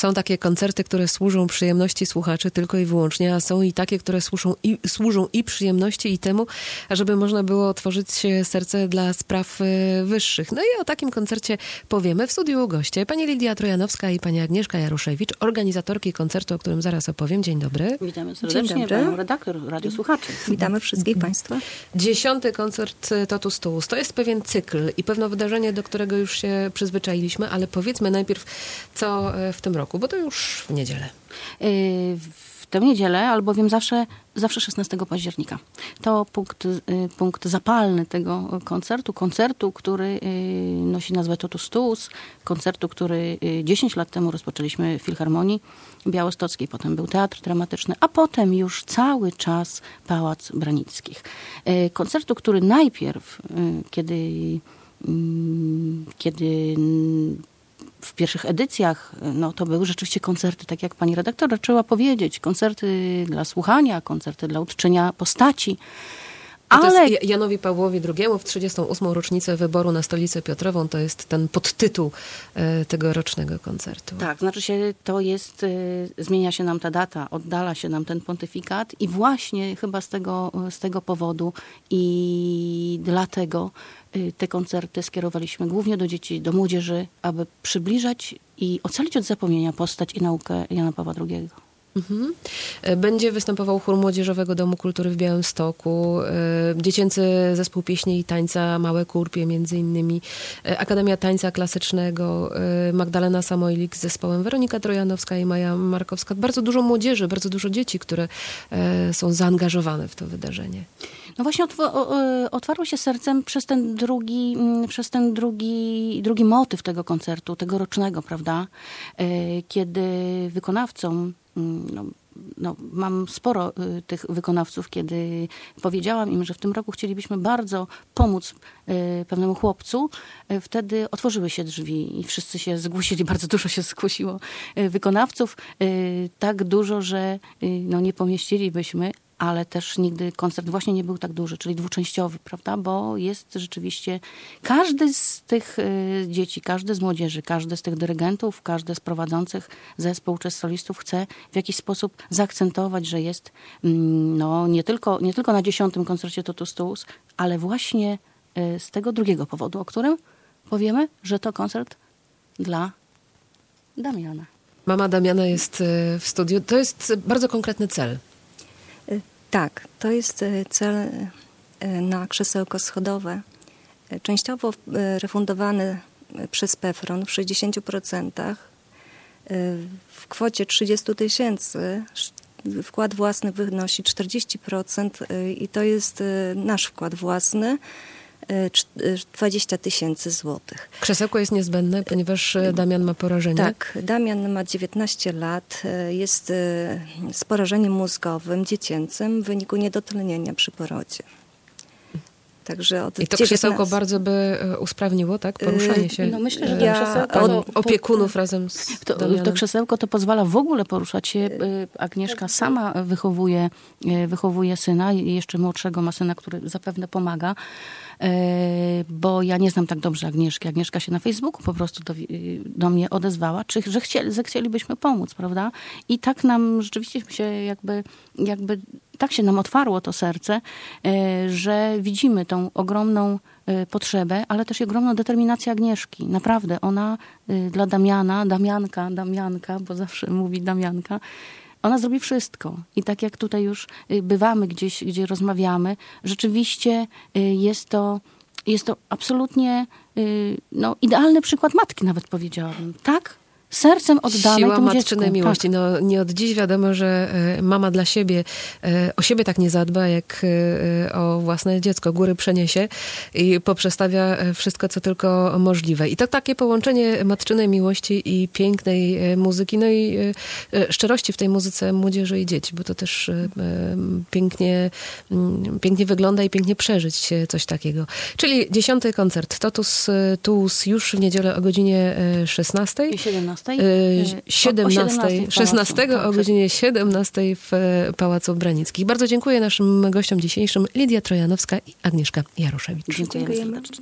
Są takie koncerty, które służą przyjemności słuchaczy tylko i wyłącznie, a są i takie, które służą i przyjemności, i temu, żeby można było otworzyć serce dla spraw wyższych. No i o takim koncercie powiemy. W studiu goście pani Lidia Trojanowska i pani Agnieszka Jaruszewicz, organizatorki koncertu, o którym zaraz opowiem. Dzień dobry. Witamy serdecznie, panią redaktor, radiosłuchaczy. Witamy wszystkich państwa. 10. koncert Totus Tuus. To jest pewien cykl i pewne wydarzenie, do którego już się przyzwyczailiśmy, ale powiedzmy najpierw, co w tym roku, bo to już w niedzielę. W tę niedzielę, albowiem zawsze 16 października. To punkt zapalny tego koncertu, który nosi nazwę Totus Tuus, koncertu, który 10 lat temu rozpoczęliśmy w Filharmonii Białostockiej, potem był Teatr Dramatyczny, a potem już cały czas Pałac Branickich. Koncertu, który najpierw, kiedy w pierwszych edycjach, no to były rzeczywiście koncerty, tak jak pani redaktor raczyła powiedzieć, koncerty dla słuchania, koncerty dla uczczenia postaci. Ale to jest Janowi Pawłowi II w 38. rocznicę wyboru na Stolicę Piotrową. To jest ten podtytuł tegorocznego koncertu. Tak, znaczy się to jest, zmienia się nam ta data, oddala się nam ten pontyfikat i właśnie chyba z tego powodu i dlatego te koncerty skierowaliśmy głównie do dzieci, do młodzieży, aby przybliżać i ocalić od zapomnienia postać i naukę Jana Pawła II. Mhm. Będzie występował chór Młodzieżowego Domu Kultury w Białymstoku, Dziecięcy Zespół Pieśni i Tańca Małe Kurpie między innymi, Akademia Tańca Klasycznego, Magdalena Samoilik z zespołem, Weronika Trojanowska i Maja Markowska. Bardzo dużo młodzieży, bardzo dużo dzieci, które są zaangażowane w to wydarzenie. No właśnie otwarło się sercem przez ten drugi motyw tego koncertu, tegorocznego, prawda? Kiedy wykonawcom, mam sporo tych wykonawców, kiedy powiedziałam im, że w tym roku chcielibyśmy bardzo pomóc pewnemu chłopcu, wtedy otworzyły się drzwi i wszyscy się zgłosili, bardzo dużo się zgłosiło wykonawców, tak dużo, że nie pomieścilibyśmy, ale też nigdy koncert właśnie nie był tak duży, czyli dwuczęściowy, prawda? Bo jest rzeczywiście każdy z tych dzieci, każdy z młodzieży, każdy z tych dyrygentów, każdy z prowadzących zespół czy solistów chce w jakiś sposób zaakcentować, że jest nie tylko na 10. koncercie Totus Tuus, ale właśnie z tego drugiego powodu, o którym powiemy, że to koncert dla Damiana. Mama Damiana jest w studiu. To jest bardzo konkretny cel. Tak, to jest cel na krzesełko schodowe, częściowo refundowany przez PFRON w 60%, w kwocie 30 000. Wkład własny wynosi 40% i to jest nasz wkład własny. 20 000 złotych. Krzesełko jest niezbędne, ponieważ Damian ma porażenie. Tak, Damian ma 19 lat, jest z porażeniem mózgowym, dziecięcym w wyniku niedotlenienia przy porodzie. Także I to krzesełko bardzo by usprawniło, tak? Poruszanie się. No myślę, że to krzesełko opiekunów razem z Damianem. To krzesełko to pozwala w ogóle poruszać się. Agnieszka sama wychowuje syna i jeszcze młodszego ma syna, który zapewne pomaga. Bo ja nie znam tak dobrze Agnieszki. Agnieszka się na Facebooku po prostu do mnie odezwała, że chcielibyśmy pomóc, prawda? I tak nam rzeczywiście się jakby tak się nam otwarło to serce, że widzimy tą ogromną potrzebę, ale też i ogromną determinację Agnieszki. Naprawdę, ona dla Damiana, Damianka, bo zawsze mówi Damianka, ona zrobi wszystko. I tak jak tutaj już bywamy gdzieś, gdzie rozmawiamy, rzeczywiście jest to absolutnie idealny przykład matki, nawet powiedziałabym. Tak? Sercem oddanej Siła temu matczynej dziecku. miłości. Tak. No, nie od dziś wiadomo, że mama dla siebie, o siebie tak nie zadba, jak o własne dziecko. Góry przeniesie i poprzestawia wszystko, co tylko możliwe. I to takie połączenie matczynej miłości i pięknej muzyki, no i szczerości w tej muzyce młodzieży i dzieci, bo to też pięknie wygląda i pięknie przeżyć coś takiego. Czyli 10. koncert Totus Tuus już w niedzielę o godzinie 16. I 17. 16 o godzinie 17 w Pałacu Branickich. Bardzo dziękuję naszym gościom dzisiejszym, Lidia Trojanowska i Agnieszka Jaruszewicz. Dziękujemy serdecznie.